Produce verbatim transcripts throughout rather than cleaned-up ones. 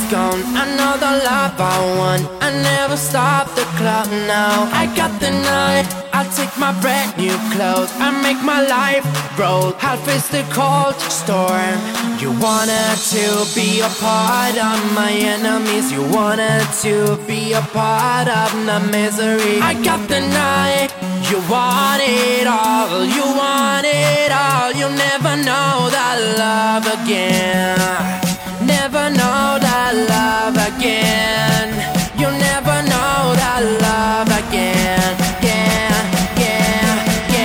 gone. Another love I want. I never stop the clock now. I got the night. I'll take my brand new clothes. I make my life roll. I'll face the cold storm. You wanted to be a part of my enemies. You wanted to be a part of the misery. I got the night. You want it all. You want it all. You'll never know that love again. Never know that love again. You'll never know that love again. Yeah, yeah,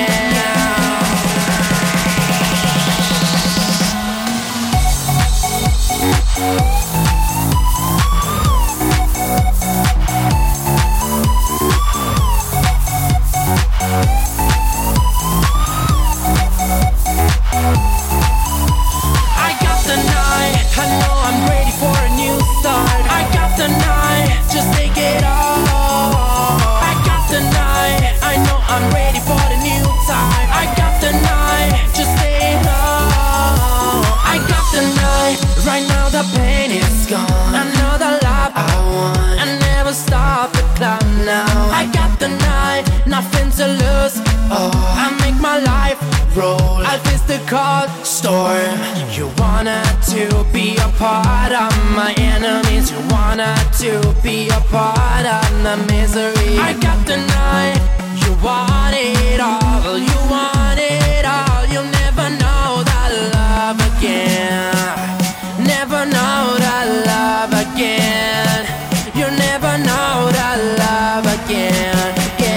oh, I make my life roll. I'll face the cold storm. You wanted to be a part of my enemies. You wanted to be a part of the misery. I got the night. You want it all. You want it all. You'll never know that love again. Never know that love again. You'll never know that love again.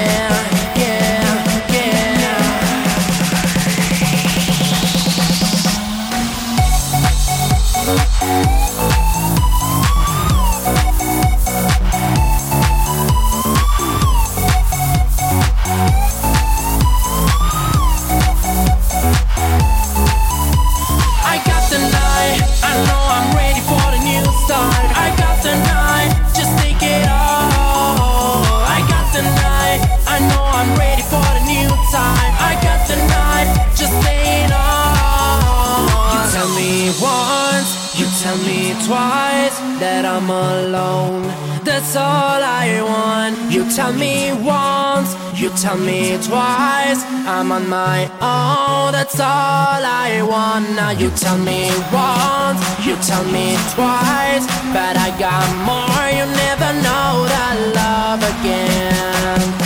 You tell me twice that I'm alone. That's all I want. You tell me once, you tell me twice I'm on my own. That's all I want. Now you tell me once, you tell me twice, but I got more. You never know that love again.